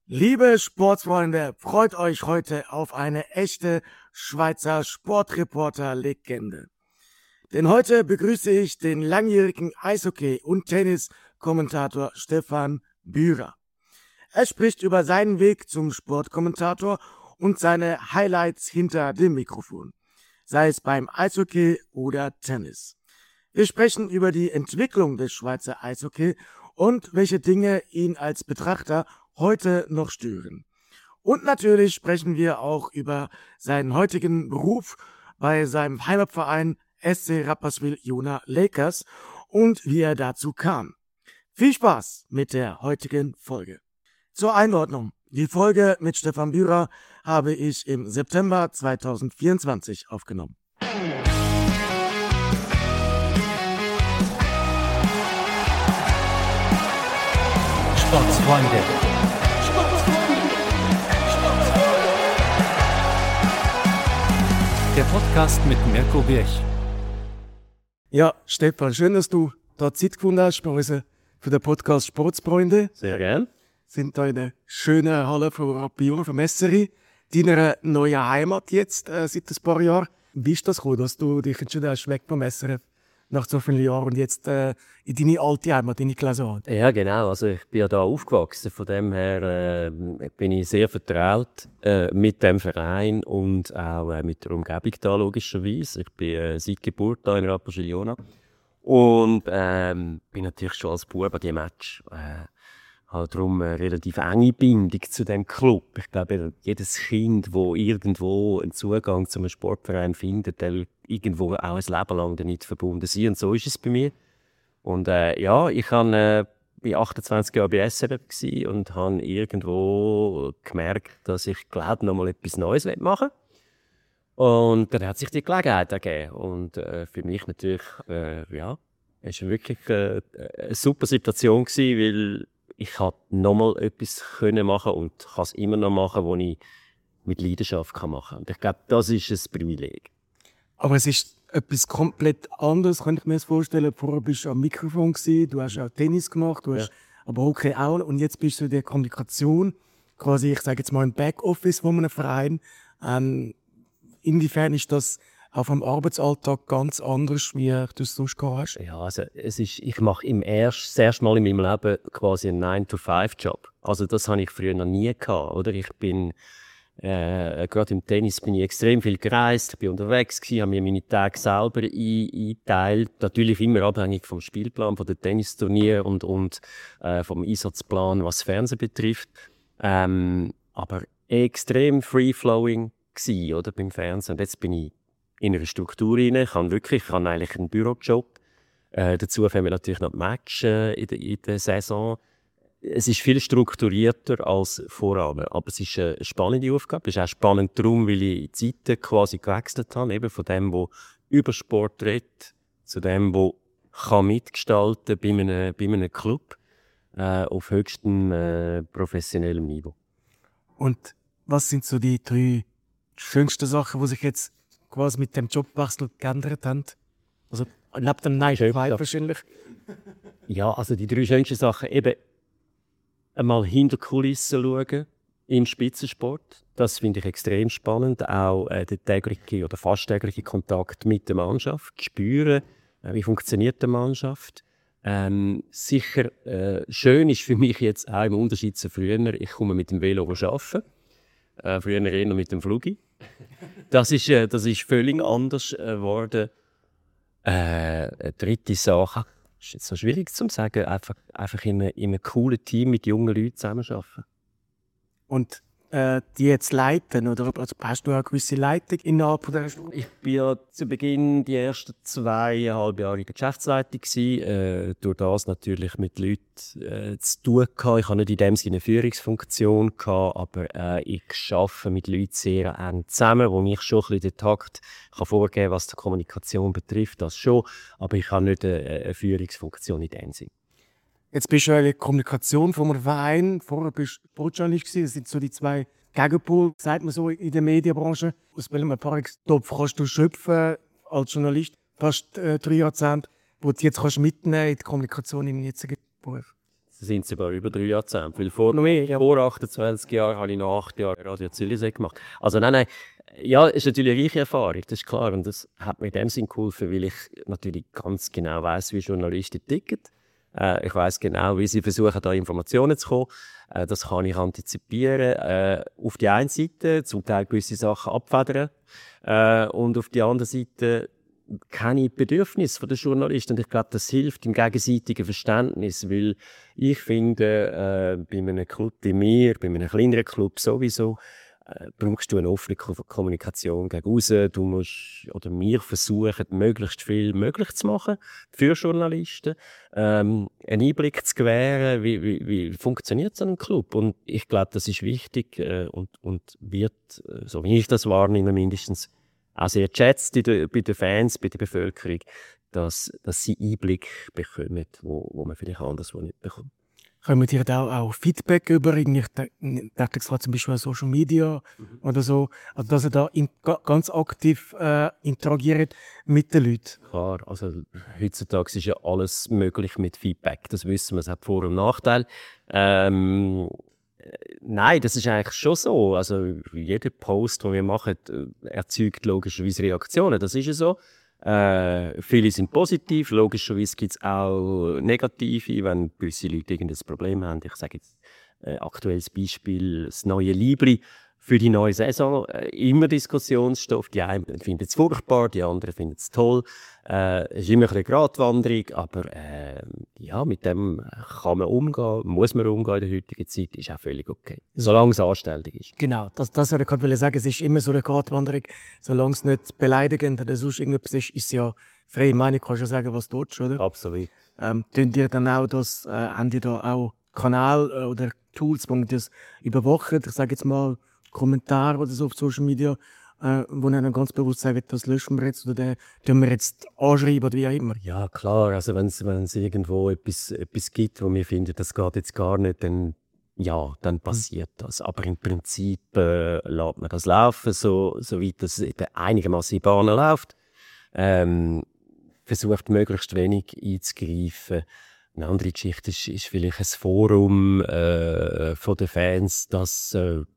Liebe Sportsfreunde, freut euch heute auf eine echte Schweizer Sportreporter-Legende. Denn heute begrüße ich den langjährigen Eishockey- und Tenniskommentator Stefan Bührer. Er spricht über seinen Weg zum Sportkommentator und seine Highlights hinter dem Mikrofon, sei es beim Eishockey oder Tennis. Wir sprechen über die Entwicklung des Schweizer Eishockey und welche Dinge ihn als Betrachter heute noch stören. Und natürlich sprechen wir auch über seinen heutigen Beruf bei seinem Heimatverein SC Rapperswil-Jona Lakers und wie er dazu kam. Viel Spaß mit der heutigen Folge. Zur Einordnung. Die Folge mit Stefan Bührer habe ich im September 2024 aufgenommen. Sportsfreunde. Der Podcast mit Mirko Birch. Ja, Stefan, schön, dass du da Zeit gefunden hast für den Podcast Sportsfreunde. Sehr gern. Sind da in der schönen Halle von Rappion, von Messeri, deiner neuen Heimat jetzt seit ein paar Jahren. Wie ist das gekommen, dass du dich entschieden hast, weg vom SRF nach so vielen Jahren und jetzt in deine alte Heimat, deine Klasse? Ja, genau. Also ich bin ja da aufgewachsen. Von dem her bin ich sehr vertraut mit dem Verein und auch mit der Umgebung da logischerweise. Ich bin seit Geburt da in Rapperswil-Jona und bin natürlich schon als Bub an die Match. Halt darum eine relativ enge Bindung zu dem Club. Ich glaube, jedes Kind, das irgendwo einen Zugang zu einem Sportverein findet, der will irgendwo auch ein Leben lang damit verbunden sein. Und so ist es bei mir. Und ja, ich war 28 Jahre bei SRF und habe irgendwo gemerkt, dass ich glaube, noch mal etwas Neues machen will. Und dann hat sich die Gelegenheit ergeben. Und für mich natürlich, ja, es war wirklich eine super Situation gewesen, weil ich noch mal etwas machen und kann es immer noch machen, was ich mit Leidenschaft machen kann. Und ich glaube, das ist ein Privileg. Aber es ist etwas komplett anderes, könnte ich mir das vorstellen. Vorher bist du am Mikrofon gewesen, du hast auch Tennis gemacht, du hast aber Hockey auch. Und jetzt bist du in der Kommunikation, quasi, ich sage jetzt mal, im Backoffice von einem Verein. Inwiefern ist das auf dem Arbeitsalltag ganz anders, wie du es sonst gehabt hast? Ja, also ich mache das erste Mal in meinem Leben quasi einen 9-to-5-Job. Also das habe ich früher noch nie gehabt, oder? Ich bin gerade im Tennis bin ich extrem viel gereist, ich bin unterwegs gewesen, habe mir meine Tage selber eingeteilt. Natürlich immer abhängig vom Spielplan, von den Tennisturnieren und vom Einsatzplan, was das Fernsehen betrifft. Aber extrem free-flowing gewesen, oder, beim Fernsehen. Und jetzt bin ich in einer Struktur rein. Ich habe eigentlich einen Bürojob. Dazu haben wir natürlich noch Match in der Saison. Es ist viel strukturierter als vorher, aber es ist eine spannende Aufgabe. Es ist auch spannend darum, weil ich die Zeiten quasi gewechselt habe, eben von dem, der über Sport redet, zu dem, der mitgestalten kann bei einem Club auf höchstem professionellem Niveau. Und was sind so die 3 schönsten Sachen, die sich jetzt quasi mit dem Jobwechsel geändert haben? Also neben dem Nein wahrscheinlich. Ja, also die 3 schönsten Sachen, eben einmal hinter die Kulissen schauen im Spitzensport. Das finde ich extrem spannend. Auch der tägliche oder fast tägliche Kontakt mit der Mannschaft. Spüren, wie funktioniert die Mannschaft. Sicher schön ist für mich jetzt auch im Unterschied zu früher, ich komme mit dem Velo arbeiten. Früher eher mit dem Flugi. Das ist völlig anders geworden. Eine dritte Sache, ist jetzt so schwierig zu sagen, einfach in einem coolen Team mit jungen Leuten zusammenarbeiten. Und die jetzt leiten, oder also hast du auch eine gewisse Leitung innerhalb von dieser Struktur? Ich war ja zu Beginn die ersten 2,5 Jahre in der Geschäftsleitung gewesen, durch das natürlich mit Leuten zu tun gehabt. Ich hatte nicht in dem Sinne eine Führungsfunktion gehabt, aber ich arbeite mit Leuten sehr eng zusammen, wo ich schon ein bisschen den Takt kann vorgeben, was die Kommunikation betrifft, das schon, aber ich habe nicht eine Führungsfunktion in dem Sinne. Jetzt bist du in der Kommunikation von einem Verein, vorher bist du Sportjournalist gewesen. Das sind so die 2 Gegenpole, sagt man so in der Medienbranche. Aus welchem Erfahrungstopf kannst du schöpfen als Journalist, fast 3 Jahrzehnte, wo du jetzt mitnehmen kannst in die Kommunikation im jetzigen Beruf? sind es sogar über 3 Jahrzehnte. Weil vor 28 Jahren habe ich noch 8 Jahre Radio Zürichsee gemacht. Also nein. Ja, ist natürlich eine reiche Erfahrung, das ist klar. Und das hat mir in dem Sinn geholfen, weil ich natürlich ganz genau weiss, wie Journalisten ticken. Ich weiss genau, wie sie versuchen, da Informationen zu kommen. Das kann ich antizipieren. Auf die einen Seite zum Teil gewisse Sachen abfedern. Und auf die andere Seite kenne ich die Bedürfnisse der Journalisten. Und ich glaube, das hilft im gegenseitigen Verständnis. Weil ich finde, bei einem Club wie mir, bei einem kleineren Club sowieso, brauchst du eine offene Kommunikation gegen raus. Du musst, oder wir versuchen, möglichst viel möglich zu machen für Journalisten, einen Einblick zu gewähren, wie funktioniert so ein Club. Und ich glaube, das ist wichtig und wird, so wie ich das wahrnehme, mindestens auch sehr geschätzt bei den Fans, bei der Bevölkerung, dass sie Einblick bekommen, wo man vielleicht anderswo nicht bekommt. Kommen dir da auch Feedback über? Ich dachte gerade zum Beispiel an Social Media oder so. Also, dass ihr da ganz aktiv interagiert mit den Leuten. Klar, also heutzutage ist ja alles möglich mit Feedback. Das wissen wir, es hat Vor- und Nachteile. Nein, das ist eigentlich schon so. Also jeder Post, den wir machen, erzeugt logischerweise Reaktionen. Das ist ja so. Viele sind positiv, logischerweise gibt es auch negative, wenn gewisse Leute irgendein Problem haben. Ich sage jetzt aktuelles Beispiel, das neue Libri für die neue Saison. Immer Diskussionsstoff. Die einen finden es furchtbar, die anderen finden es toll. Es ist immer eine Gratwanderung, aber ja, mit dem kann man umgehen, muss man umgehen in der heutigen Zeit, ist auch völlig okay. Solange es anständig ist. Genau, das wollte ich gerade sagen. Es ist immer so eine Gratwanderung, solange es nicht beleidigend oder sonst irgendetwas ist es ja freie Meinung, kannst du ja sagen, was du willst, oder? Absolut. Tun ihr dann auch das, haben die da auch Kanäle oder Tools, wo ihr das überwacht? Ich sage jetzt mal Kommentare oder so auf Social Media, wo dann ganz bewusst sagen, das löschen wir jetzt oder den tun wir jetzt anschreiben oder wie auch immer. Ja, klar. Also wenn es irgendwo etwas gibt, wo wir finden, das geht jetzt gar nicht, dann passiert das. Aber im Prinzip lässt man das laufen, soweit das eben einigermaßen in Bahnen läuft. Versucht möglichst wenig einzugreifen. Eine andere Geschichte ist vielleicht ein Forum von den Fans, das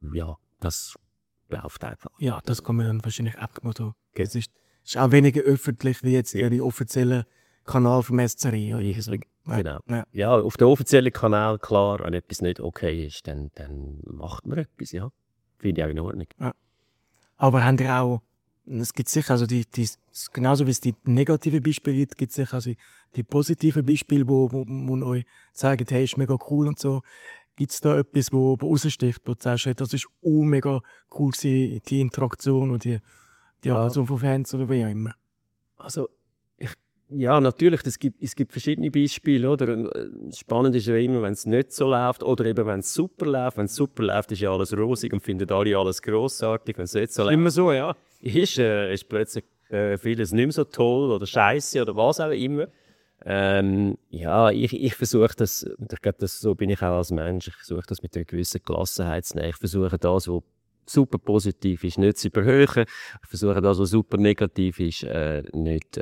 läuft einfach. Ja, das kann man dann wahrscheinlich abmachen. Es ist auch weniger öffentlich wie jetzt die offiziellen Kanal vom SCRI. Genau. Ja, auf dem offiziellen Kanal, klar, wenn etwas nicht okay ist, dann macht man etwas, ja. Finde ich auch in Ordnung. Ja. Aber habt ihr auch, es gibt sicher, also genauso wie es die negativen Beispiele gibt, gibt es sicher also die positiven Beispiele, wo euch zeigen, hey, ist mega cool und so. Gibt es da etwas, wo raussticht, wo du sagst, hey, das ist mega cool gewesen, die Interaktion und die Aktion von Fans oder wie auch immer? Also, ja, natürlich, es gibt verschiedene Beispiele, oder? Spannend ist ja immer, wenn es nicht so läuft, oder eben, wenn es super läuft. Wenn es super läuft, ist ja alles rosig und finden alle alles grossartig. Wenn es nicht so läuft, immer so, ja. Ist plötzlich vieles nicht mehr so toll oder scheiße oder was auch immer. Ja, ich versuche das, und ich glaube, so bin ich auch als Mensch, ich versuche das mit einer gewissen Gelassenheit zu nehmen. Ich versuche das, was super positiv ist, nicht zu überhöhen. Ich versuche das, was super negativ ist, nicht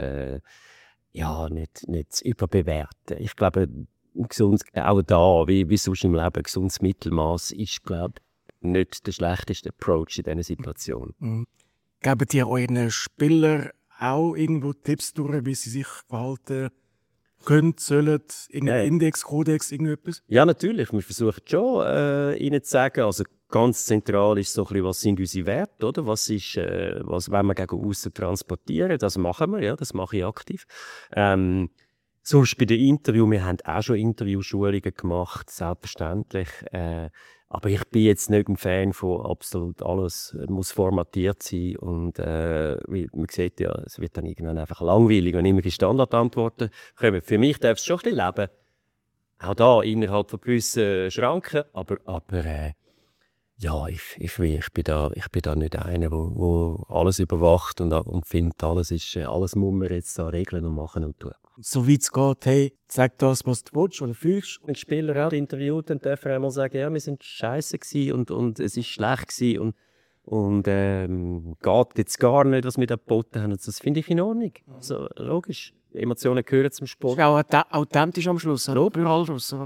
zu überbewerten. Ich glaube, auch da, wie sonst im Leben, gesundes Mittelmaß ist, glaube ich, nicht der schlechteste Approach in dieser Situation. Mhm. Gebt ihr euren Spielern auch irgendwo Tipps durch, wie sie sich verhalten können, sollen, irgendein Index, Kodex, irgendetwas? Ja, natürlich. Wir versuchen schon, ihnen zu sagen, also ganz zentral ist so ein bisschen, was sind unsere Werte, oder? Was wollen wir gegen aussen transportieren? Das machen wir, ja, das mache ich aktiv. Sonst bei den Interviews, wir haben auch schon Interviewschulungen gemacht, selbstverständlich. Aber ich bin jetzt nicht ein Fan von absolut alles muss formatiert sein und man sieht ja, es wird dann irgendwann einfach langweilig, wenn immer die Standardantworten kommen. Für mich darf es schon ein bisschen leben, auch da innerhalb von gewissen Schranken, aber ja, ich bin da nicht einer, der alles überwacht und findet, alles muss man jetzt da regeln und machen und tun. So weit es geht, hey, sag das, was du willst oder fühlst. Wenn die Spieler auch interviewt, dann dürfen einmal sagen, ja, wir sind scheiße gewesen und es ist schlecht gewesen und geht jetzt gar nicht, was wir da geboten haben. Das finde ich in Ordnung. Also, logisch, Emotionen gehören zum Sport. Ist auch authentisch am Schluss, oder? Überall raus.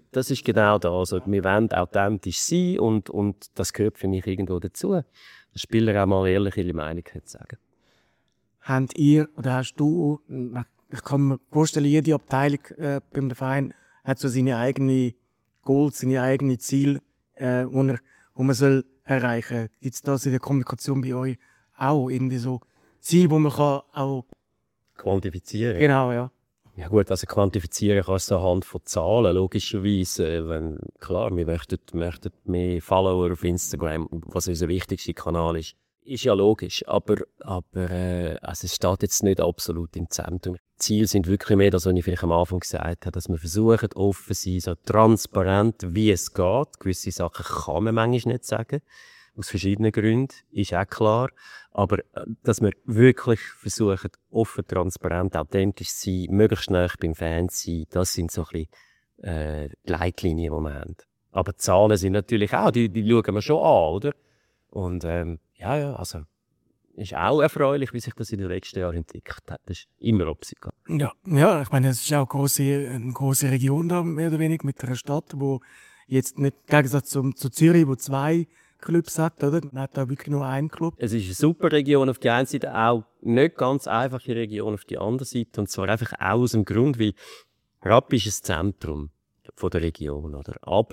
das ist genau das. Also, wir wollen authentisch sein und das gehört für mich irgendwo dazu. Der Spieler auch mal ehrlich ihre Meinung zu sagen. Habt ihr oder hast du, ich kann mir vorstellen, jede Abteilung beim Verein hat so seine eigenen Goals, seine eigenen Ziele, wo man soll erreichen soll. Gibt es das in der Kommunikation bei euch auch irgendwie so Ziele, wo man kann auch Quantifizieren? Genau, ja. Ja gut, also quantifizieren kannst du anhand von Zahlen, logischerweise. Klar, wir möchten mehr Follower auf Instagram, was unser wichtigster Kanal ist. Ist ja logisch, aber also es steht jetzt nicht absolut im Zentrum. Die Ziele sind wirklich mehr das, was ich vielleicht am Anfang gesagt habe, dass wir versuchen, offen zu sein, so transparent wie es geht. Gewisse Sachen kann man manchmal nicht sagen, aus verschiedenen Gründen, ist auch klar. Aber dass wir wirklich versuchen, offen, transparent, authentisch zu sein, möglichst nah beim Fan zu sein, das sind so ein bisschen die Leitlinien, die wir haben. Aber die Zahlen sind natürlich auch, die schauen wir schon an, oder? Und also ist auch erfreulich, wie sich das in den letzten Jahren entwickelt hat. Das ist immer Opsiker. Ja, ich meine, es ist auch eine grosse Region da, mehr oder weniger, mit einer Stadt, wo jetzt nicht, im Gegensatz zu Zürich, wo 2 Clubs hat, oder? Man hat da wirklich nur einen Club. Es ist eine super Region auf die einen Seite, auch nicht ganz einfache Region auf die andere Seite. Und zwar einfach auch aus dem Grund, weil Rappi ist das Zentrum von der Region, oder? Aber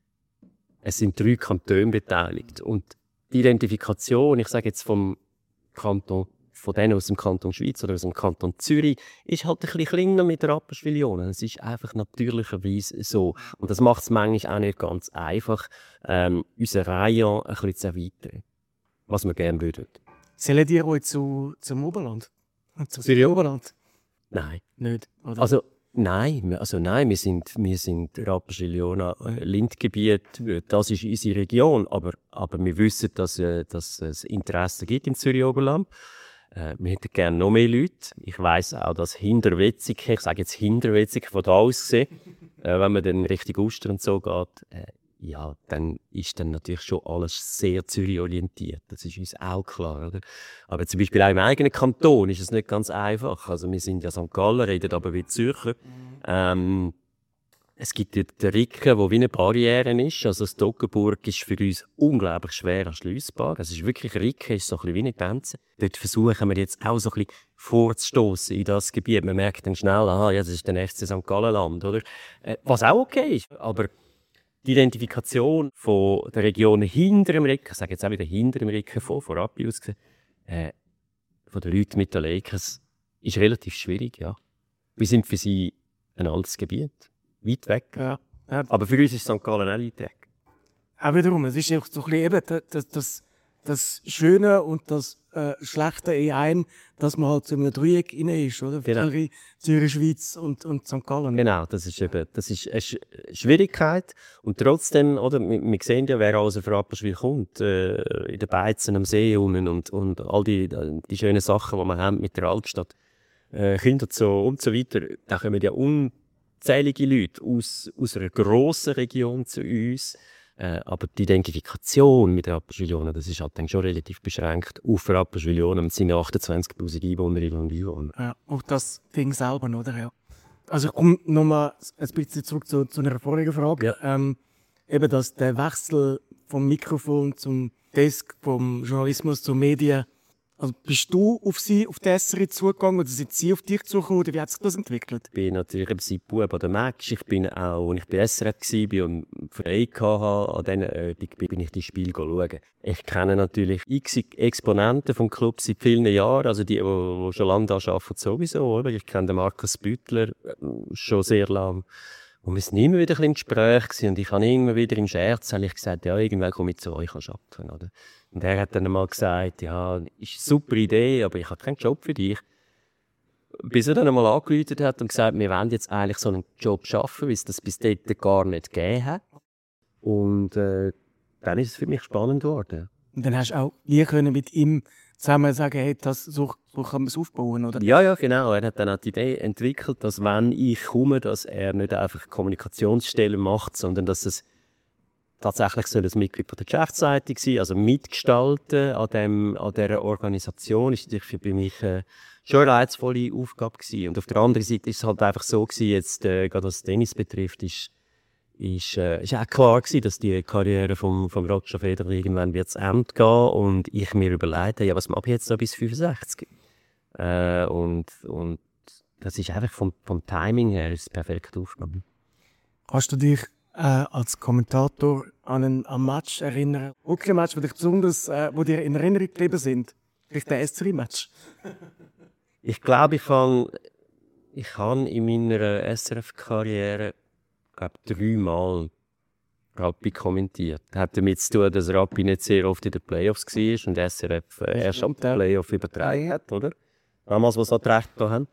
es sind 3 Kantone beteiligt. Und die Identifikation, ich sage jetzt vom Kanton, von denen aus dem Kanton Schweiz oder aus dem Kanton Zürich, ist halt ein bisschen kleiner mit Rapperswil-Jona. Es ist einfach natürlicherweise so. Und das macht es manchmal auch nicht ganz einfach, unseren Rayon ein bisschen zu erweitern. Was wir gerne würden. Zählen die euch zum Oberland? Zum Zürich-Oberland? Nein. Nicht, oder? Also, nein, wir sind Rapperswil-Jona, Lindgebiet, das ist unsere Region. Aber wir wissen, dass es Interesse gibt im Zürich-Oberland. Wir hätten gerne noch mehr Leute. Ich weiss auch, dass Hinterwetzigen, ich sage jetzt Hinterwetzigen von da aus gesehen, wenn man dann Richtung Uster und so geht, dann ist dann natürlich schon alles sehr Zürich-orientiert. Das ist uns auch klar, oder? Aber zum Beispiel auch im eigenen Kanton ist es nicht ganz einfach. Also wir sind ja St. Gallen, reden aber wie Zürcher. Es gibt den Ricken, der wie eine Barriere ist. Also das Toggenburg ist für uns unglaublich schwer erschliessbar. Es ist wirklich, Ricken ist so ein bisschen wie eine Grenze. Dort versuchen wir jetzt auch so ein bisschen vorzustossen in das Gebiet. Man merkt dann schnell, das ist der FC St. Gallenland, oder? Was auch okay ist. Aber die Identifikation von der Region hinter dem Ricken, ich sage jetzt auch wieder hinter dem Ricken von Rappi aus gesehen, von den Leuten mit den Lakers, ist relativ schwierig, ja. Wir sind für sie ein altes Gebiet. Weit weg. Ja. Aber für uns ist St. Gallen auch weit weg. Auch wiederum, es ist auch so ein bisschen eben das Schöne und das Schlechte in einem, dass man halt so in einem Dreieck rein ist, oder? Genau. Zürich, Schweiz und St. Gallen. Genau, das ist eine Schwierigkeit. Und trotzdem, oder, wir sehen ja, wer alles auf Rapperswil kommt, in den Beizen am See unten und all die schönen Sachen, die wir haben mit der Altstadt, Kinder und so weiter, da kommen ja unzählige Leute aus einer grossen Region zu uns. Aber die Identifikation mit Rapperswil-Jona, das ist halt dann schon relativ beschränkt auf Rapperswil-Jona mit seinen 28'000 Einwohnerinnen und Einwohnern. Ja, auch das Ding selber, oder? Ja. Also ich komme nochmal ein bisschen zurück zu einer vorigen Frage. Ja. Eben, dass der Wechsel vom Mikrofon zum Desk, vom Journalismus zur Medien. Also bist du auf die SRI zugegangen oder sind sie auf dich zugekommen oder wie hat sich das entwickelt? Ich bin natürlich seit Bub an der Match. Ich bin auch, als ich bei SRF war und frei hatte, an diesen bin ich die Spiele schauen. Ich kenne natürlich x Exponenten vom Club seit vielen Jahren, also die schon lange da arbeiten sowieso, oder? Ich kenne den Markus Büttler schon sehr lange. Und wir sind immer wieder ein bisschen im Gespräch gewesen. Und ich habe immer wieder im Scherz gesagt, ja, irgendwann komme ich zu euch arbeiten, oder? Und er hat dann einmal gesagt, ja, ist eine super Idee, aber ich habe keinen Job für dich. Bis er dann einmal angerufen hat und gesagt, wir wollen jetzt eigentlich so einen Job schaffen, weil es das bis dort gar nicht gegeben hat. Und dann ist es für mich spannend geworden. Und dann hast du auch mit ihm zusammen sagen, hey, so kann man es aufbauen, oder? Ja, genau. Er hat dann auch die Idee entwickelt, dass wenn ich komme, dass er nicht einfach Kommunikationsstellen macht, sondern dass es tatsächlich soll ein Mitglied der Geschäftsleitung sein, also mitgestalten an dieser Organisation, ist natürlich für mich schon eine reizvolle Aufgabe gewesen. Und auf der anderen Seite ist es halt einfach so gewesen, jetzt gerade was Tennis betrifft, ist ist auch klar gewesen, dass die Karriere vom Roger Federer irgendwann wird zu Ende gehen und ich mir überlegt habe, ja, was mache ich jetzt noch bis 65? Und das ist einfach vom Timing her ist perfekt aufgenommen. Kannst du dich als Kommentator an ein Match erinnern? Hockey-Match, die dich besonders, wo dir in Erinnerung geblieben sind? Vielleicht der S3-Match? Ich glaube, ich habe in meiner SRF-Karriere 3-mal Rugby kommentiert. Das hat damit zu tun, dass Rugby nicht sehr oft in den Playoffs war und SRF erst am Playoff übertragen hat, oder? Damals, was sie das Recht hatten.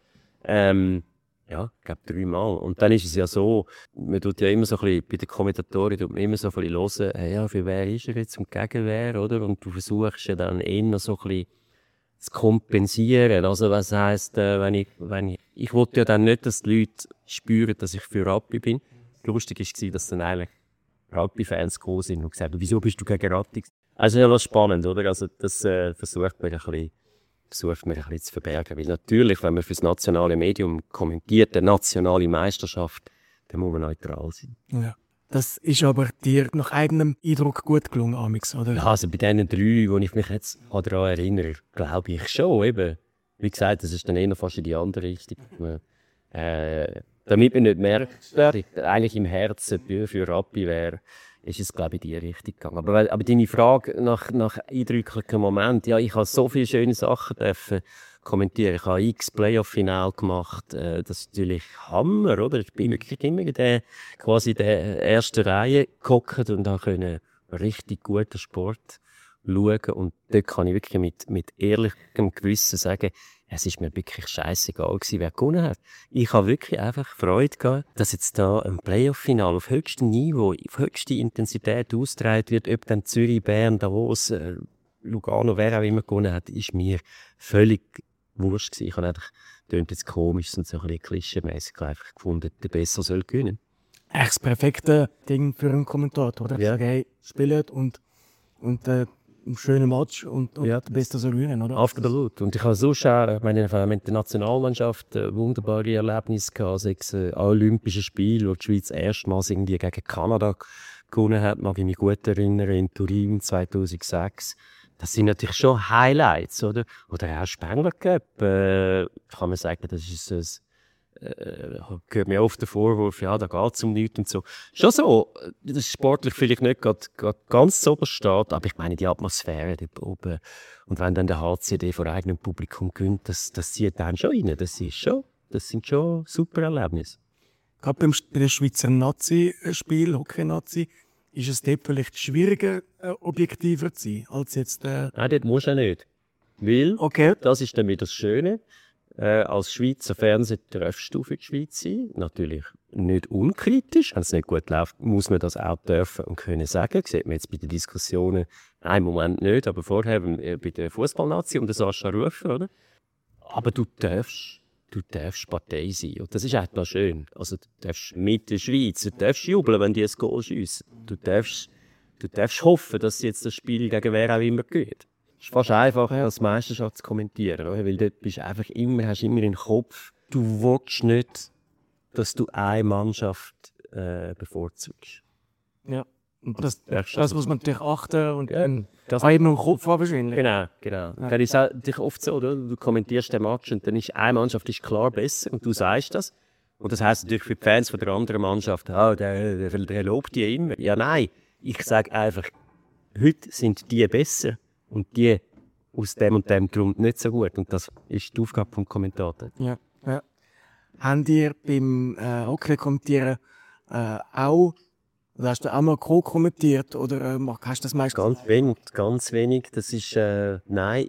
Ja, ich glaube 3-mal. Und dann ist es ja so, man tut ja immer so ein bisschen, bei den Kommentatoren tut man immer so ein bisschen hören, hey, ja, für wer ist er jetzt und gegen wer, oder? Und du versuchst ja dann eher so ein bisschen zu kompensieren. Also was heisst, ich wollte ja dann nicht, dass die Leute spüren, dass ich für Rugby bin. Lustig war, dass dann eigentlich Rugby-Fans gekommen sind und gesagt haben, wieso bist du gegen Rugby? Also ja, das ist spannend, oder? Also das versucht man ein bisschen zu verbergen. Weil natürlich, wenn man für das nationale Medium kommentiert, eine nationale Meisterschaft, dann muss man neutral sein. Ja. Das ist aber dir nach eigenem Eindruck gut gelungen, Amix, oder? Ja, also bei diesen 3, wo ich mich jetzt daran erinnere, glaube ich schon. Eben. Wie gesagt, das ist dann eher fast in die andere Richtung. Damit man nicht merkt, dass ich eigentlich im Herzen für Rugby wäre, ist es, glaube ich, in die Richtung gegangen. Aber deine Frage nach eindrücklichen Momenten, ja, ich habe so viele schöne Sachen kommentieren. Ich habe x Playoff-Final gemacht. Das ist natürlich Hammer, oder? Ich bin wirklich immer in der ersten Reihe gehockt und konnte richtig guten Sport schauen. Und dort kann ich wirklich mit ehrlichem Gewissen sagen, es ist mir wirklich scheissegal gewesen, wer gewonnen hat. Ich habe wirklich einfach Freude gehabt, dass jetzt da ein Playoff-Final auf höchstem Niveau, auf höchste Intensität ausgetragen wird, ob dann Zürich, Bern, Davos, Lugano, wer auch immer gewonnen hat, ist mir völlig wurscht gewesen. Ich habe einfach, klingt jetzt komisch und so ein bisschen klischeemässig, einfach gefunden, der Besser soll gewinnen. Echt das perfekte Ding für einen Kommentator, oder? Ja. Sagen, hey, spielt und ein schöner Match und Ja. der Beste soll gewinnen, oder? Absolut. Und ich habe sonst auch, mit der Nationalmannschaft wunderbare Erlebnisse gehabt, sechs Olympische Spiele, wo die Schweiz erstmals irgendwie gegen Kanada gewonnen hat, mag ich mich gut erinnern, in Turin 2006. Das sind natürlich schon Highlights, oder? Oder auch Spengler Cup, kann man sagen, das ist gehört mir oft der Vorwurf, ja, da geht es um nichts und so. Schon so, das ist sportlich vielleicht nicht grad ganz so steht, aber ich meine, die Atmosphäre dort oben und wenn dann der HCD vor eigenem Publikum gewinnt, das zieht dann schon rein. Das sind schon super Erlebnisse. Gerade bei den Schweizer Nazi-Spiel, Hockey-Nazi, ist es dort vielleicht schwieriger, objektiver zu sein, als jetzt... Nein, dort musst du nicht. Weil, Okay. das ist dann wieder das Schöne, als Schweizer Fernsehen darfst du für die Schweiz sein. Natürlich nicht unkritisch. Wenn es nicht gut läuft, muss man das auch dürfen und können sagen. Das sieht man jetzt bei den Diskussionen, nein, im Moment nicht, aber vorher bei der Fußballnazi und der Sascha Rufer, oder? Aber du darfst Partei sein. Und das ist auch noch schön. Also, du darfst mit der Schweiz, du darfst jubeln, wenn die ein Goal schiessen. Du darfst hoffen, dass jetzt das Spiel gegen wer auch immer geht. Es ist fast einfacher als Meisterschaft zu kommentieren, oder? Weil dort hast du immer in den Kopf, du willst nicht, dass du eine Mannschaft bevorzugst. Ja. Und das muss man natürlich achten und Das auch immer im Kopf haben wahrscheinlich. Genau. Dann ist es dich oft so, oder? Du kommentierst den Match und dann ist eine Mannschaft ist klar besser und du sagst das. Und das heisst natürlich für die Fans von der anderen Mannschaft, der lobt die immer. Ja, nein. Ich sage einfach, heute sind die besser und die aus dem und dem Grund nicht so gut. Und das ist die Aufgabe vom Kommentator. Ja. Habt ihr beim Hockey-Kommentieren auch, oder hast du auch mal co-kommentiert oder hast du das meistens? Ganz wenig. Das ist, nein,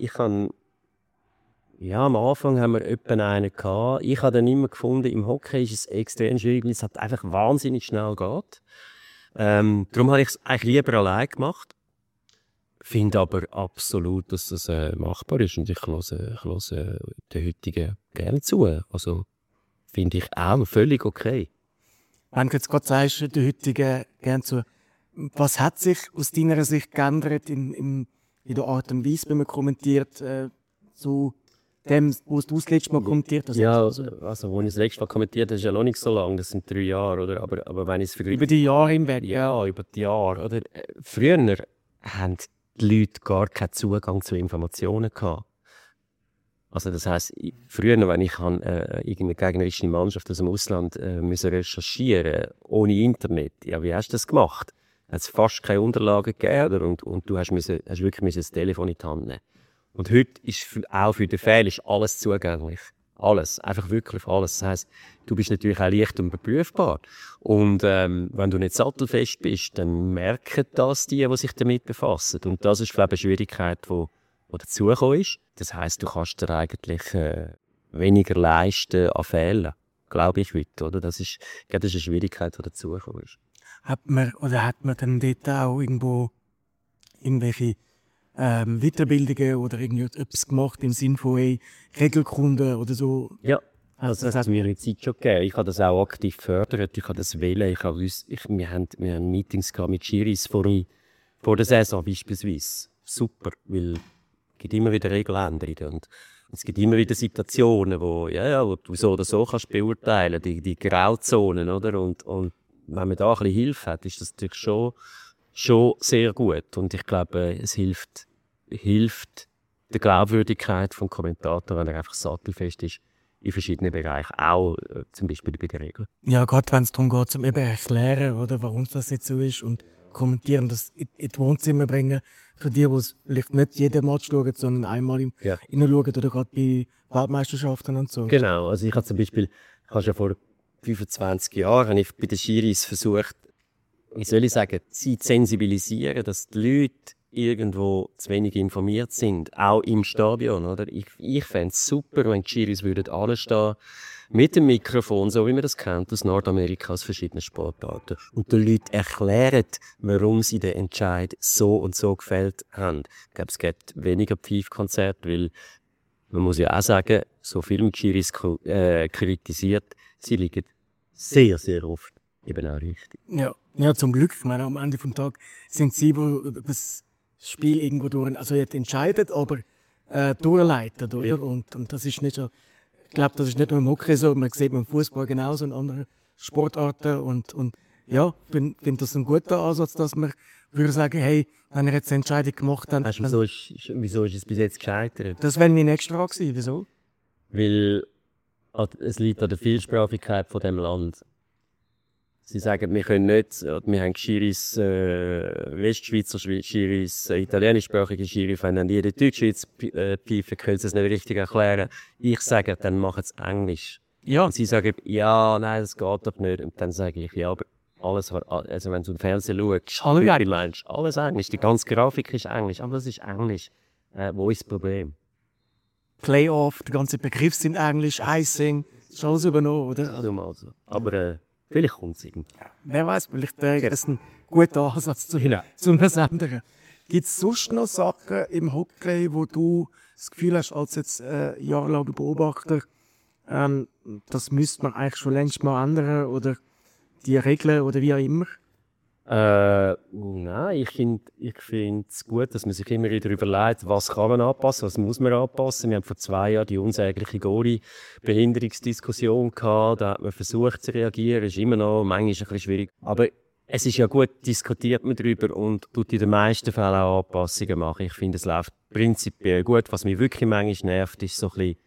am Anfang haben wir etwa einen gehabt. Ich habe dann immer gefunden, im Hockey ist es extrem schwierig, weil es halt einfach wahnsinnig schnell geht. Darum habe ich es eigentlich lieber allein gemacht. Finde aber absolut, dass das machbar ist und ich höre den heutigen gerne zu. Also finde ich auch völlig okay. Wenn du jetzt gerade sagst, der heutige gern zu, was hat sich aus deiner Sicht geändert in der Art und Weise, wie man kommentiert, zu dem, wo du das letzte Mal kommentiert hast? Ja, also als ich das letzte Mal kommentiert habe, ist ja noch nicht so lange, das sind 3 Jahre, oder? Aber wenn ich es vergleiche... Über die Jahre hinweg? Ja, über die Jahre, oder? Früher haben die Leute gar keinen Zugang zu Informationen gehabt. Also das heisst, früher, wenn ich irgendeine gegnerische Mannschaft aus dem Ausland müssen recherchieren ohne Internet, ja, wie hast du das gemacht? Hat es fast keine Unterlagen gegeben, oder? Und du hast wirklich das Telefon in die Hand nehmen. Und heute ist auch für den Fan ist alles zugänglich. Alles, einfach wirklich alles. Das heisst, du bist natürlich auch leicht und überprüfbar. Und wenn du nicht sattelfest bist, dann merken das die sich damit befassen. Und das ist, glaube ich, eine Schwierigkeit, die dazugekommen ist. Das heisst, du kannst dir eigentlich weniger leisten an Fehlern, glaube ich heute. Oder? Das ist eine Schwierigkeit, die dazugekommen ist. Hat man dann dort auch irgendwo irgendwelche Weiterbildungen oder etwas gemacht im Sinne von Regelkunde oder so? Ja, also das hat mir in der Zeit schon gegeben. Ich habe das auch aktiv gefördert, ich habe das wählen. Wir haben Meetings gehabt mit Schiris vor der Saison beispielsweise. Super, weil es gibt immer wieder Regeländerungen und es gibt immer wieder Situationen, wo du so oder so kannst beurteilen, die Grauzonen, oder? Und wenn man da ein bisschen Hilfe hat, ist das natürlich schon sehr gut. Und ich glaube, es hilft der Glaubwürdigkeit des Kommentators, wenn er einfach sattelfest ist in verschiedenen Bereichen, auch zum Beispiel bei den Regeln. Ja, gerade wenn es darum geht, zum eben erklären, oder, warum das jetzt so ist und kommentieren, das in die Wohnzimmer bringen, für die es vielleicht nicht jeden Match schauen, sondern einmal reinschauen oder gerade bei Weltmeisterschaften und so. Genau, also ich habe zum Beispiel, schon vor 25 Jahren bei den Schiris versucht, wie soll ich sagen, sie zu sensibilisieren, dass die Leute irgendwo zu wenig informiert sind, auch im Stadion. Oder? Ich fände es super, wenn die Schiris würden alle stehen mit dem Mikrofon, so wie man das kennt, aus Nordamerika, aus verschiedenen Sportarten. Und den Leuten erklären, warum sie den Entscheid so und so gefällt haben. Ich glaube, es gibt weniger Pfeifkonzerte, weil man muss ja auch sagen, so viel mit Schiris kritisiert, sie liegen sehr, sehr oft eben auch richtig. Ja, zum Glück. Ich meine, am Ende des Tages sind sie, die das Spiel irgendwo also jetzt entscheidet, aber durchleiten, oder? Ja. Und das ist nicht so, ich glaube, das ist nicht nur im Hockey so, man sieht beim Fußball genauso in anderen Sportarten und ja, ich finde das ein guter Ansatz, dass man würde sagen, hey, wenn ihr jetzt eine Entscheidung gemacht habt... Weißt du, wieso ist es bis jetzt gescheitert? Das wäre meine nächste Frage gewesen, wieso? Weil es liegt an der Vielsprachigkeit von dem Land. Sie sagen, wir können nicht, wir haben Schiris, Westschweizer Schiris, italienischsprachige Schiris, wenn dann jeder Deutschschweiz pfeifen, können sie es nicht richtig erklären. Ich sage, dann machen sie Englisch. Ja. Und sie sagen, ja, nein, das geht doch nicht. Und dann sage ich, ja, aber alles, also wenn du im Fernsehen schaust, alles Englisch, die ganze Grafik ist Englisch, aber das ist Englisch. Wo ist das Problem? Playoff, der ganze Begriff sind Englisch, Icing, das ist alles übernommen, oder? Ja, mal so. Aber vielleicht kommt es irgendwie. Wer weiß, vielleicht wäre das ein guter Ansatz zum Ändern. Gibt es sonst noch Sachen im Hockey, wo du das Gefühl hast, als jetzt jahrelanger Beobachter, das müsste man eigentlich schon längst mal ändern oder die Regeln oder wie auch immer? Nein, ich finde es gut, dass man sich immer wieder überlegt, was kann man anpassen, was muss man anpassen. Wir haben vor 2 Jahren die unsägliche Gori-Behinderungsdiskussion gehabt, da hat man versucht zu reagieren, ist immer noch manchmal ein bisschen schwierig. Aber es ist ja gut, diskutiert man darüber und tut in den meisten Fällen auch Anpassungen machen. Ich finde, es läuft prinzipiell gut. Was mich wirklich manchmal nervt, ist so ein bisschen,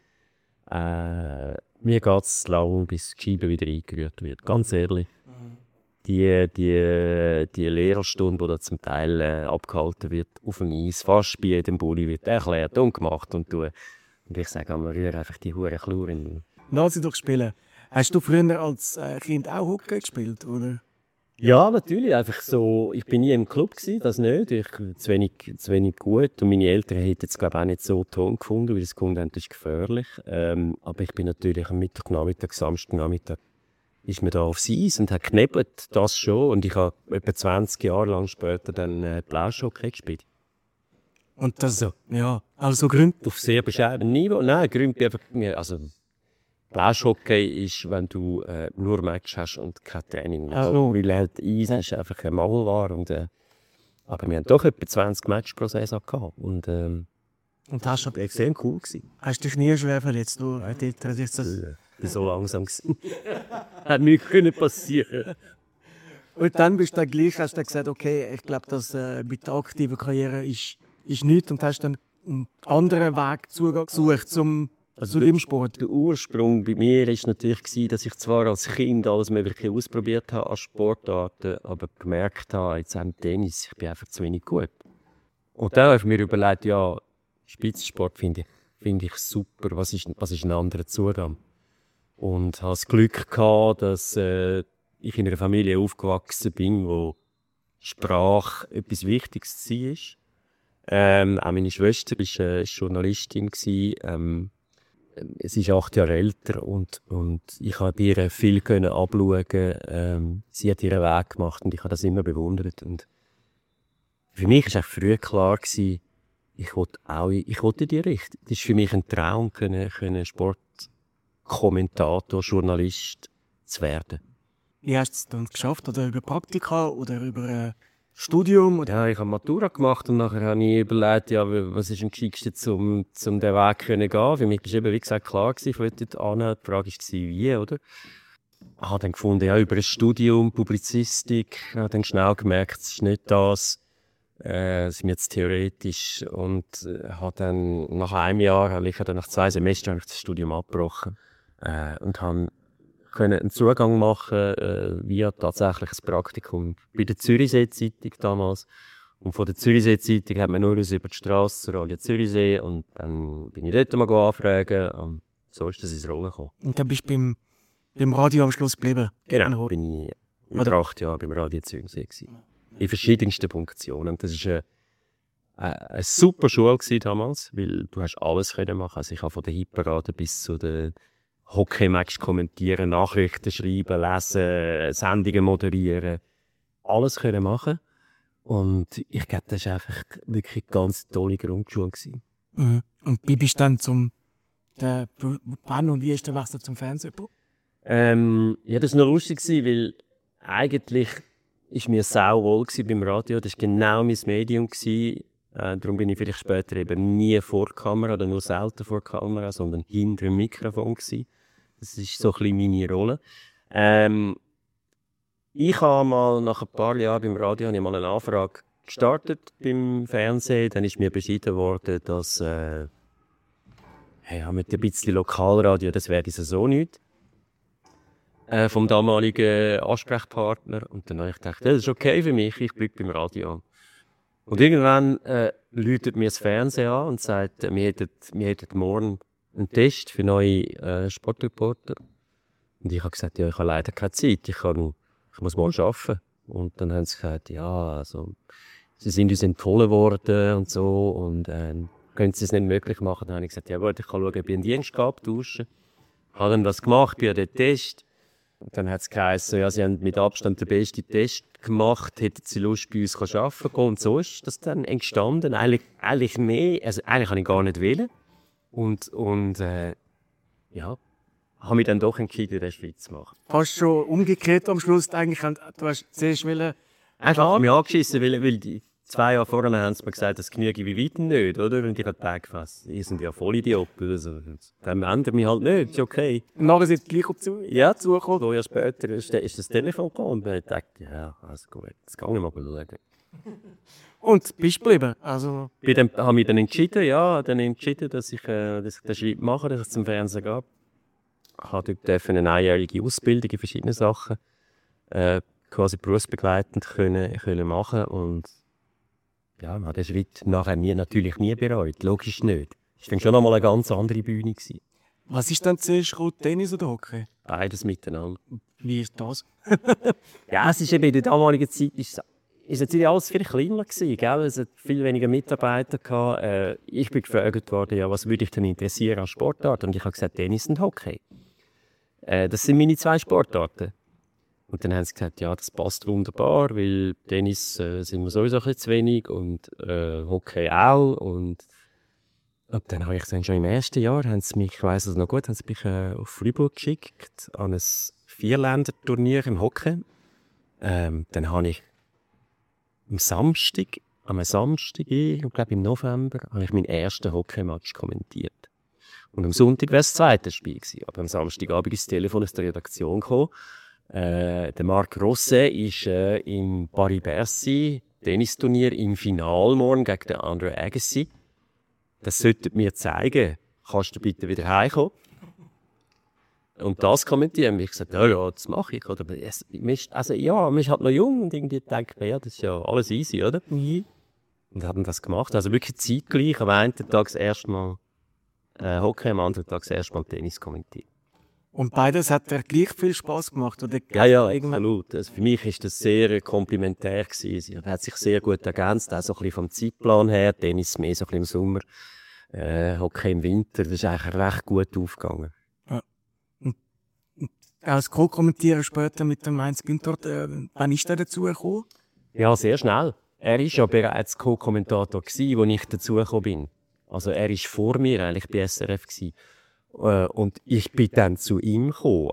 mir geht es lang, bis die Scheibe wieder eingerührt wird, ganz ehrlich. Die Lehrerstunde, die da zum Teil abgehalten wird, auf dem Eis, fast bei jedem Bulli wird erklärt und gemacht und tun. Und ich sage einmal, rühre einfach die Huren Chluren. Lass sie doch spielen. Hast du früher als Kind auch Hockey gespielt, oder? Ja, natürlich. Einfach so, ich bin nie im Club gewesen, das nicht. Ich zu wenig gut. Und meine Eltern hätten es, glaube ich, auch nicht so toll gefunden, weil sie gefunden haben, das ist gefährlich. Aber ich bin natürlich am Mittagnachmittag, Samstagnachmittag, ist man da aufs Eis und hat geknebelt, das schon. Und ich habe etwa 20 Jahre lang später dann Blauschhockey gespielt. Und das so? Ja, also Gründe? Auf sehr bescheidenem Niveau. Nein, Gründe einfach, also Blauschhockey ist, wenn du nur Match hast und kein Training. Also. Weil halt Eis ist einfach ein Mangelware. Aber wir haben doch etwa 20 Matches pro Saison gehabt. Und, Und hast du Das war sehr cool. hast dich nie schwer verletzt? Du, die Eltern, das Ich war so langsam. Hat mir können passieren. Und dann bist du dann gleich, hast du dann gesagt, okay, ich glaube, das mit der aktiven Karriere ist nichts und hast dann einen anderen Weg Zugang gesucht zu dem Sport. Der Ursprung bei mir war natürlich, dass ich zwar als Kind alles Mögliche ausprobiert habe als Sportarten, aber gemerkt habe, jetzt am Tennis, ich bin einfach zu wenig gut. Und dann habe ich mir überlegt, ja, Spitzensport finde ich super, was ist ein anderer Zugang? Und habe das Glück gehabt, dass ich in einer Familie aufgewachsen bin, wo Sprache etwas Wichtiges war. Auch meine Schwester war Journalistin. Sie ist 8 Jahre älter und ich konnte bei ihr viel abschauen. Sie hat ihren Weg gemacht und ich habe das immer bewundert. Und für mich war früh klar, ich wollte in die Richtung. Das ist für mich ein Traum, Sportkommentator, Journalist zu werden. Wie hast du es dann geschafft? Oder über Praktika oder über ein Studium? Oder? Ja, ich habe Matura gemacht und nachher habe ich überlegt, ja, was ist am geschicktesten, um den Weg zu gehen. Für mich war eben, wie gesagt, klar, ich wollte dort hin. Die Frage war, wie, oder? Ich habe dann gefunden, ja, über ein Studium, Publizistik, ich habe dann schnell gemerkt, es ist nicht das. Es ist mir jetzt theoretisch und habe dann nach einem Jahr, nach 2 Semestern, das Studium abgebrochen und habe einen Zugang machen via tatsächlich ein Praktikum bei der Zürichsee-Zeitung damals. Und von der Zürichsee-Zeitung hat man nur über die Strasse zur Radio Zürichsee und dann bin ich dort mal anfragen und so ist das ins Rollen gekommen. Und dann bist du beim Radio am Schluss geblieben? Genau, bin ich über 8 Jahre beim Radio Zürichsee gewesen. In verschiedensten Funktionen. Und das war eine super Schule damals, weil du hast alles machen. Also ich habe von der Hitparade bis zu den Hockey-Match kommentieren, Nachrichten schreiben, lesen, Sendungen moderieren. Alles können machen. Und ich glaube, das war einfach wirklich eine ganz tolle Grundschule. Mhm. Und wie bist du dann wann und wie ist der Wechsel zum Fernsehen? Ja, das war noch lustig, weil eigentlich war mir sau wohl beim Radio. Das war genau mein Medium. Darum bin ich vielleicht später eben nie vor der Kamera oder nur selten vor der Kamera, sondern hinter dem Mikrofon gewesen. Das ist so ein bisschen meine Rolle. Ich habe mal nach ein paar Jahren beim Radio eine Anfrage gestartet beim Fernsehen. Dann ist mir beschieden worden, dass mit ein bisschen Lokalradio, das wäre so nicht. Vom damaligen Ansprechpartner. Und dann habe ich gedacht, das ist okay für mich, ich bleibe beim Radio. Und irgendwann läutet mir das Fernsehen an und sagt, wir hätten morgen einen Test für neue Sportreporter. Und ich habe gesagt, ja, ich habe leider keine Zeit, ich muss morgen arbeiten. Und dann haben sie gesagt, ja, also, sie sind uns empfohlen worden und so und können sie es nicht möglich machen. Dann habe ich gesagt, ja gut, ich kann schauen, ob ich einen Dienst abtauschen. Habe dann das gemacht bei dem Test. Und dann hat es geheißen, ja, sie haben mit Abstand den besten Test gemacht, hätten sie Lust, bei uns arbeiten gehen. Und so ist das dann entstanden. Eigentlich mehr, also eigentlich habe ich gar nicht wollen. Und ja, habe mich dann doch entschieden, in der Schweiz zu machen. Fast schon umgekehrt am Schluss. Eigentlich, du hast zuerst wollen. Einfach mich angeschissen, weil die 2 Jahre vorher haben sie mir gesagt, das genüge bei weitem nicht, oder? Und ich habe gedacht, ihr seid ja voll Idioten. Also, dann ändert mich halt nicht, ist okay. Und nachher sind sie gleich zugekommen. 2 Jahre später ist das Telefon gekommen und ich dachte, ja, also gut, jetzt gehe ich mal schauen. Und bist du geblieben? Also Habe mich dann entschieden, dass ich den Schritt mache, dass ich zum Fernsehen gehe. Ich habe dort eine einjährige Ausbildung in verschiedenen Sachen quasi berufsbegleitend können machen und ja, man hat den Schritt nachher natürlich nie bereut, logisch nicht. Es war schon einmal eine ganz andere Bühne gewesen. Was ist dann zuerst, Tennis oder Hockey? Beides miteinander. Wie ist das? Ja, es ist eben in der damaligen Zeit ist natürlich alles viel kleiner gewesen, gell? Es hat viel weniger Mitarbeiter gehabt. Ich bin gefragt worden, ja, was würde ich denn interessieren als Sportart? Und ich habe gesagt, Tennis und Hockey. Das sind meine 2 Sportarten. Und dann haben sie gesagt, ja, das passt wunderbar, weil Tennis sind wir sowieso ein bisschen zu wenig und Hockey auch. Und dann habe ich dann schon im ersten Jahr, haben sie mich, ich weiss es noch gut, haben sie mich auf Freiburg geschickt an ein 4-Länder-Turnier im Hockey. Dann habe ich am Samstag am Samstag, ich glaube im November, habe ich meinen ersten Hockeymatch kommentiert. Und am Sonntag wäre es das zweite Spiel gewesen. Aber am Samstagabend ist das Telefon aus der Redaktion gekommen. Der Marc Rosset ist im Paris-Bercy Tennisturnier im Finale morgen gegen den Andre Agassi. Das solltet mir zeigen. Kannst du bitte wieder heimkommen? Und das kommentieren. Und ich gesagt, ja, das mache ich. Oder? Man ist halt noch jung und irgendwie denkt man, ja, das ist ja alles easy, oder? Und haben das gemacht. Also wirklich zeitgleich. Am einen Tag das erste Mal Hockey, am anderen Tag das erste Mal Tennis kommentiert. Und beides hat dir gleich viel Spass gemacht? Oder Ja, absolut. Also für mich war das sehr komplementär gewesen. Sie hat sich sehr gut ergänzt, auch so ein bisschen vom Zeitplan her. Tennis mehr so ein bisschen im Sommer, Hockey im Winter. Das ist eigentlich recht gut aufgegangen. Ja. Und als Co-Kommentieren später mit dem Heinz Günther, wann ist der dazu gekommen? Ja, sehr schnell. Er war ja bereits Co-Kommentator, als ich dazugekommen bin. Also er war vor mir eigentlich bei SRF gewesen. Und ich bin dann zu ihm gekommen.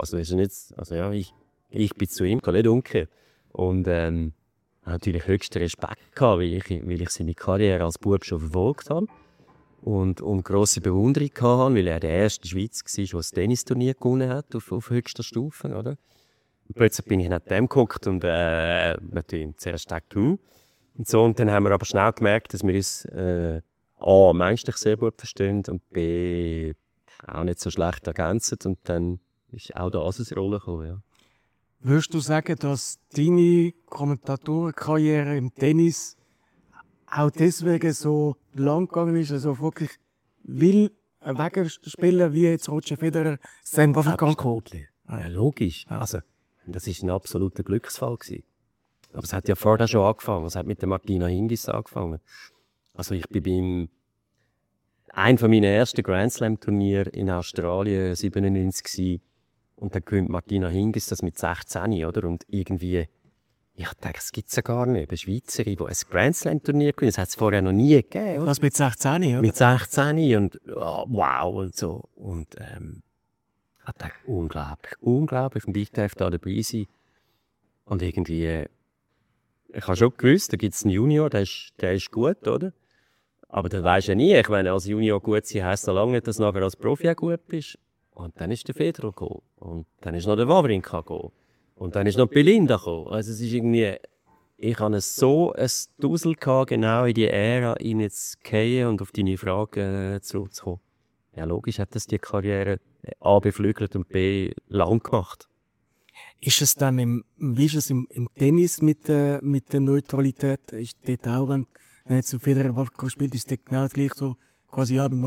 Ich bin zu ihm gekommen, nicht umgekehrt. Und natürlich höchsten Respekt gehabt, weil ich seine Karriere als Bub schon verfolgt habe. Und grosse Bewunderung hatte, weil er der erste Schweizer war, der das Tennisturnier gewonnen hat auf höchster Stufe. Oder? Und plötzlich bin ich neben dem geguckt und natürlich zuerst gedacht, und so. Und dann haben wir aber schnell gemerkt, dass wir uns A, menschlich sehr gut verstehen und B, auch nicht so schlecht ergänzen. Und dann ist auch das eine Rolle gekommen, ja. Würdest du sagen, dass deine Kommentatorenkarriere im Tennis auch deswegen so lang gegangen ist, also wirklich wegen Spieler wie jetzt Roger Federer sein Waffengang geholt? Ja, logisch. Also, das war ein absoluter Glücksfall gewesen. Aber es hat ja vorher schon angefangen. Es hat mit der Martina Hingis angefangen. Also ich bin einem meiner ersten Grand Slam Turniere in Australien 1997 gewesen. Und dann gewinnt Martina Hingis das mit 16, oder? Und irgendwie, ich dachte, das gibt es ja gar nicht. Eine Schweizerin, die ein Grand Slam Turnier gewinnt, das hat es vorher noch nie gegeben, oder? Was mit 16, oder? Mit 16 und wow und so. Und ich dachte, unglaublich. Und ich darf da dabei sein. Und irgendwie, ich habe schon gewusst, da gibt es einen Junior, der ist gut, oder? Aber das weisst du ja nie. Ich meine, als Junior gut sein heisst so lange nicht, dass du nachher als Profi auch gut bist. Und dann ist der Federer gekommen. Und dann ist noch der Wawrinka gekommen. Und dann ist noch Belinda gekommen. Also es ist irgendwie, ich hatte so ein Dusel gehabt, genau in die Ära hineinzugehen und auf deine Frage zurückzukommen. Ja, logisch hat das die Karriere A beflügelt und B lang gemacht. Ist es dann wie ist es im Tennis mit der Neutralität? Ist dort auch, wenn jetzt ein Federer Wawrinka spielt, ist das genau gleich so, quasi, ja,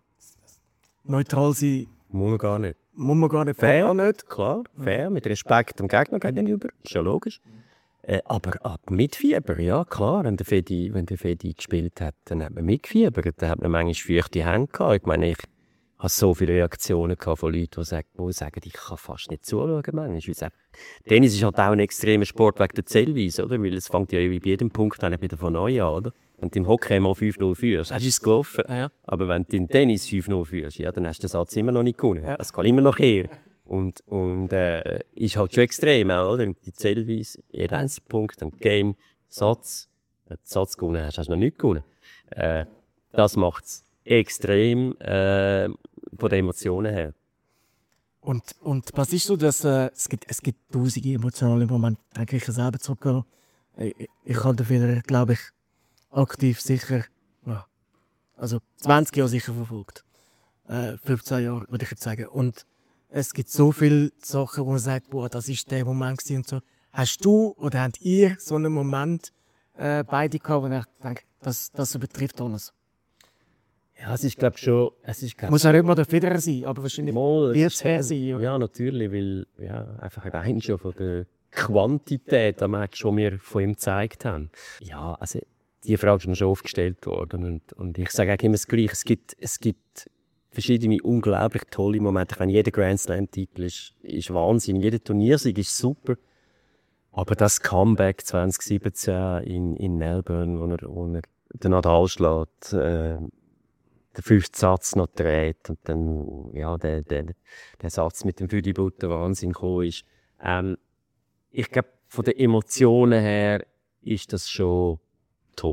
neutral sein? Muss man gar nicht. Muss man gar nicht. Fair nicht, klar. Fair, mit Respekt dem Gegner gegenüber. Ist ja logisch. Aber mit Fieber, ja klar. Wenn der Fedi gespielt hat, dann hat man mitgefiebert. Dann hat man manchmal feuchte Hände gehabt. Ich meine, ich habe so viele Reaktionen gehabt von Leuten, die sagen, ich kann fast nicht zuschauen. Manchmal. Tennis ist halt auch ein extremer Sport wegen der Zählweise, oder? Weil es fängt ja bei jedem Punkt dann wieder von neu an, oder? Wenn du im Hockey mal 5-0 führst, hast du es gelaufen. Ja. Aber wenn du im Tennis 5-0 führst, ja, dann hast du den Satz immer noch nicht gewonnen. Ja. Das kann immer noch her. Und ist halt schon extrem, oder? Die Zählweise, jeder einzelne Punkt, ein Game, Satz. Wenn du den Satz gewonnen hast, hast du noch nicht gewonnen. Das macht es extrem von den Emotionen her. Und was ist so, dass es gibt tausende emotionale Momente, denke ich selber zurück. Ich habe den Federer, glaube ich, aktiv sicher, ja, also 20 Jahre sicher verfolgt. 15 Jahre, würde ich jetzt sagen. Und es gibt so viele Sachen, wo man sagt, boah, das ist der Moment gewesen und so. Hast du oder habt ihr so einen Moment beide gehabt, wo ich denke, das übertrifft alles? Ja, es ist, glaube ich, schon... Muss auch nicht mal der Federer sein, aber wahrscheinlich wird es her sein. Ja, natürlich, weil einfach rein schon von der Quantität, da merkst du, was wir von ihm gezeigt haben. Ja, also die Frage ist mir schon oft gestellt worden und ich sage eigentlich immer das Gleiche. Es gibt verschiedene unglaublich tolle Momente. Ich meine, jeder Grand Slam-Titel ist Wahnsinn, jeder Turniersieg ist super. Aber das Comeback 2017 in Melbourne, wo er den Nadal schlägt, den 5. Satz noch dreht und dann ja, der Satz mit dem Füdibutter Wahnsinn gekommen ist. Ich glaube, von den Emotionen her ist das schon top gewesen.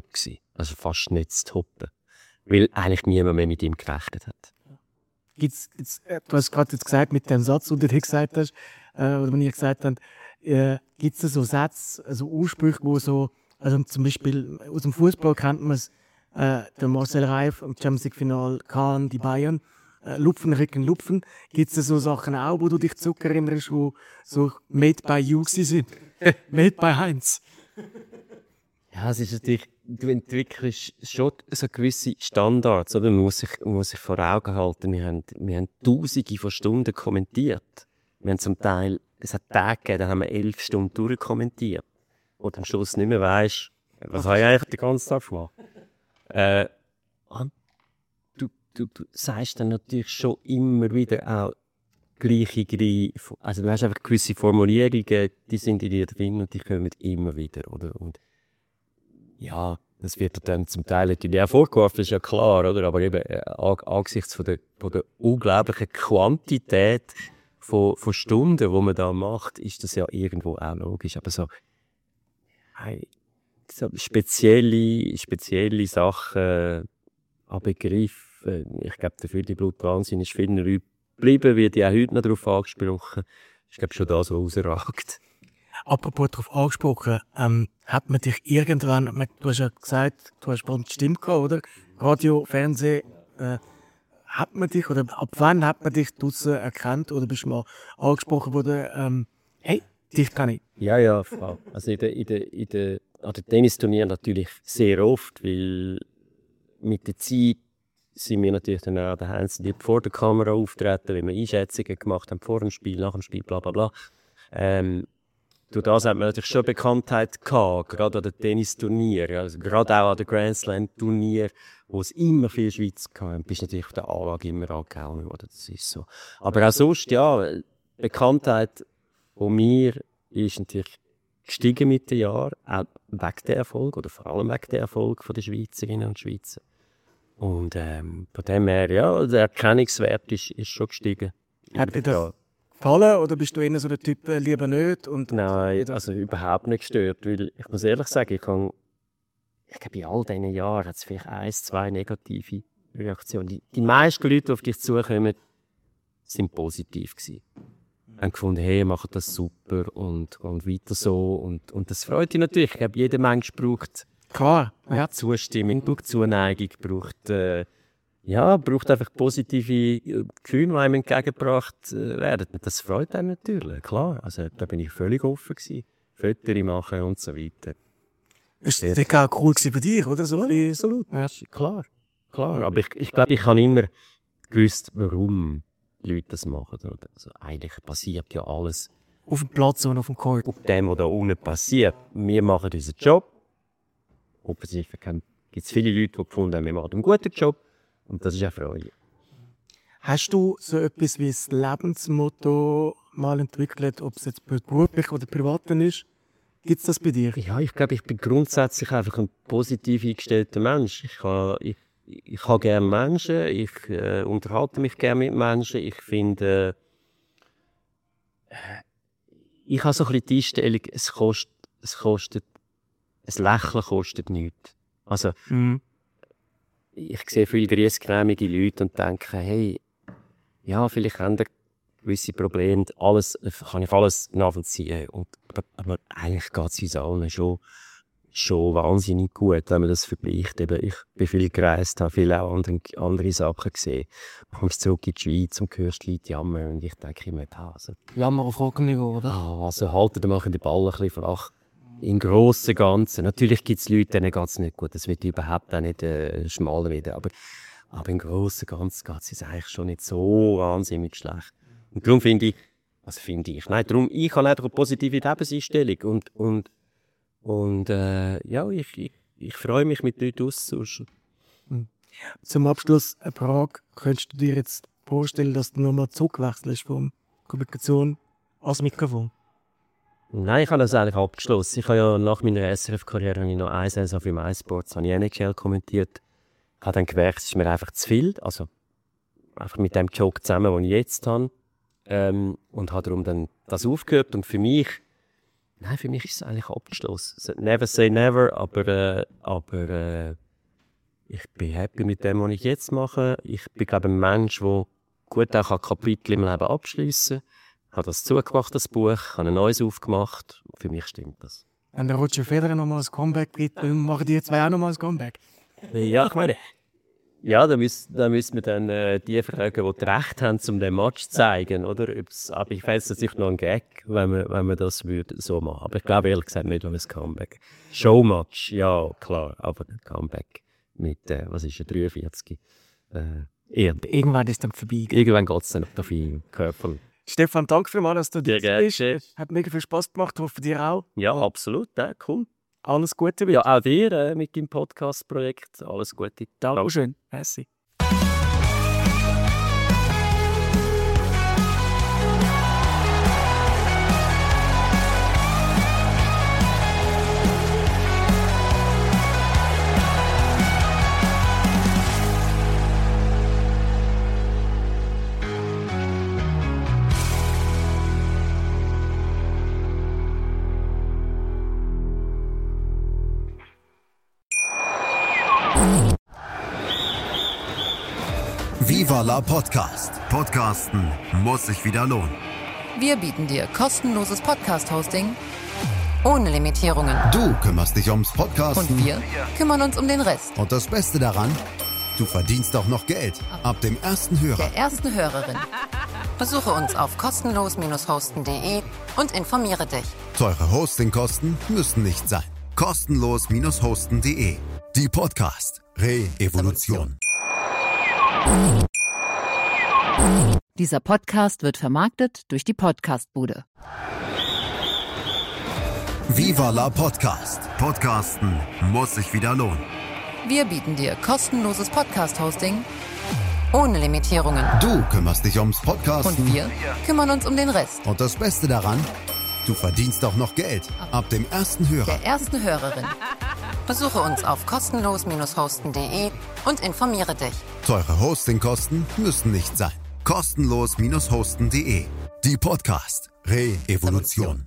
Also fast nicht zu toppen. Weil eigentlich niemand mehr mit ihm gerechnet hat. Du hast gerade jetzt gesagt, mit dem Satz, den du gesagt hast, oder wenn ich gesagt habe, gibt es so Sätze, also Aussprüche, wo so, also zum Beispiel aus dem Fußball kennt man es, der Marcel Reif im Champions League Final Kahn, die Bayern, Lupfen, Rücken, Lupfen. Gibt es so Sachen auch, wo du dich zurückerinnerst, wo so «Made by you» sind? «Made by Heinz». Ja, es ist natürlich, du entwickelst schon so gewisse Standards, oder? Man muss sich vor Augen halten, wir haben Tausende von Stunden kommentiert. Wir haben zum Teil, es hat Tage gegeben, da haben wir 11 Stunden durchkommentiert. Und am Schluss nicht mehr weisst, was habe ich eigentlich den ganzen Tag gemacht? Und du sagst dann natürlich schon immer wieder auch gleiche, also du hast einfach gewisse Formulierungen, die sind in dir drin und die kommen immer wieder, oder? Und ja, das wird dir dann zum Teil natürlich auch vorgeworfen, ist ja klar, oder? Aber eben angesichts von der unglaublichen Quantität von Stunden, die man da macht, ist das ja irgendwo auch logisch. Aber so spezielle Sachen an Begriffen, ich glaube, dafür die Blutwahnsinn ist vielen Leuten geblieben, wird ja auch heute noch darauf angesprochen. Ich glaube schon das, was rausragt. Apropos darauf angesprochen, hat man dich irgendwann, du hast ja gesagt, du hast bald die Stimme gehabt, oder? Radio, Fernsehen, hat man dich, oder ab wann hat man dich draussen erkannt, oder bist du mal angesprochen worden, hey, dich kann ich? Ja, voll. Also an den Tennisturnieren natürlich sehr oft, weil mit der Zeit sind wir natürlich dann auch daheim vor der Kamera auftreten, weil wir Einschätzungen gemacht haben, vor dem Spiel, nach dem Spiel, bla bla bla. Durch das hat man natürlich schon Bekanntheit gehabt, gerade an den Tennisturnieren, also gerade auch an den Grand Slam Turnieren, wo es immer viel Schweiz gab, bist natürlich auf der Anlage immer angehauen worden, das ist so. Aber auch sonst, ja, Bekanntheit von mir ist natürlich gestiegen mit den Jahren, auch wegen der Erfolg, oder vor allem wegen der Erfolg der Schweizerinnen und Schweizer. Und von dem her, ja, der Erkennungswert ist schon gestiegen. Hat dir das gefallen, oder bist du eher so der Typ, lieber nicht? Nein, also überhaupt nicht gestört, weil ich muss ehrlich sagen, ich glaube, in all diesen Jahren hat es vielleicht 1, 2 negative Reaktionen. Die meisten Leute, die auf dich zukommen, sind positiv gewesen. Haben gefunden, hey, macht das super und weiter so. Und das freut dich natürlich. Ich glaube, jeder Mensch braucht klar, ja. Zustimmung, braucht Zuneigung, braucht einfach positive Gefühle, die einem entgegengebracht werden. Das freut einen natürlich, klar. Also, da bin ich völlig offen gewesen. Fotos machen und so weiter. Ist das auch cool bei dir, oder? So laut? Ja, klar. Aber ich glaube, ich habe immer gewusst, warum Leute das machen. Also, eigentlich passiert ja alles auf dem Platz und auf dem Court. Auf dem, was da unten passiert. Wir machen unseren Job. Offensichtlich gibt es viele Leute, die gefunden haben, wir machen einen guten Job. Und das ist erfreulich. Hast du so etwas wie das Lebensmotto mal entwickelt, ob es jetzt beruflich oder privat ist? Gibt es das bei dir? Ja, ich glaube, ich bin grundsätzlich einfach ein positiv eingestellter Mensch. Ich habe gerne Menschen, ich unterhalte mich gerne mit Menschen. Ich finde, ich habe so ein bisschen die Einstellung, ein Lächeln kostet nichts. Also, ich sehe viele griesgrämige Leute und denke, hey, ja, vielleicht haben die gewisse Probleme, kann ich alles nachvollziehen. Aber eigentlich geht es uns allen schon wahnsinnig gut, wenn man das vergleicht. Eben, ich bin viel gereist, habe viele auch andere Sachen gesehen. Du kommst zurück in die Schweiz und hörst Leute jammern und ich denke immer, also, Jammer auf Rockenniveau, oder? Also halten wir den Ball ein bisschen flach. Im Großen und Ganzen. Natürlich gibt es Leute, denen geht es nicht gut. Das wird überhaupt auch nicht schmal wieder. Aber im Großen und Ganzen geht es eigentlich schon nicht so wahnsinnig schlecht. Und darum ich habe leider eine positive Lebenseinstellung. Ich freue mich, mit Leuten auszutauschen. Zum Abschluss eine Frage. Könntest du dir jetzt vorstellen, dass du nochmal zurückwechselst von Kommunikation als Mikrofon? Nein, ich habe das eigentlich abgeschlossen. Ich habe ja nach meiner SRF-Karriere noch eine Saison für MySports NHL kommentiert. Ich habe dann gemerkt, es ist mir einfach zu viel. Also einfach mit dem Job zusammen, den ich jetzt habe. Und habe darum dann das aufgehört. Und für mich ist es eigentlich abgeschlossen. Never say never, aber Ich bin happy mit dem, was ich jetzt mache. Ich bin, glaube ich, ein Mensch, der gut auch Kapitel im Leben abschliessen kann. Ich habe das zugemacht, das Buch, habe ein neues aufgemacht. Für mich stimmt das. Wenn der Roger Federer nochmal ein Comeback gibt, dann machen die zwei auch nochmal ein Comeback. Ja, ich meine, ja, da müssen wir dann die fragen, die Recht haben, um den Match zu zeigen, oder? Aber ich fände es natürlich noch ein Gag, wenn man das würde so machen. Aber ich glaube ehrlich gesagt nicht um ein Comeback. Showmatch, ja, klar, aber ein Comeback mit, was ist 43? Irgendwann ist dann vorbei. Irgendwann geht es dann auf den Körper. Stefan, danke vielmals, dass du Sehr da bist. gerne. Hat mega viel Spass gemacht, hoffe dir auch. Ja, absolut, ja, cool. Alles Gute. Ja, auch dir mit deinem Podcast-Projekt. Alles Gute. Dankeschön. Merci. Viva la Podcast. Podcasten muss sich wieder lohnen. Wir bieten dir kostenloses Podcast-Hosting ohne Limitierungen. Du kümmerst dich ums Podcasten. Und wir kümmern uns um den Rest. Und das Beste daran, du verdienst auch noch Geld. Ab dem ersten Hörer. Der ersten Hörerin. Besuche uns auf kostenlos-hosten.de und informiere dich. Teure Hostingkosten müssen nicht sein. Kostenlos-hosten.de. Die Podcast Re-Evolution. Dieser Podcast wird vermarktet durch die Podcastbude. Viva la Podcast. Podcasten muss sich wieder lohnen. Wir bieten dir kostenloses Podcast-Hosting ohne Limitierungen. Du kümmerst dich ums Podcasten. Und wir kümmern uns um den Rest. Und das Beste daran, du verdienst auch noch Geld. Ab dem ersten Hörer. Der ersten Hörerin. Besuche uns auf kostenlos-hosten.de und informiere dich. Teure Hostingkosten müssen nicht sein. Kostenlos-hosten.de. Die Podcast Re-Evolution.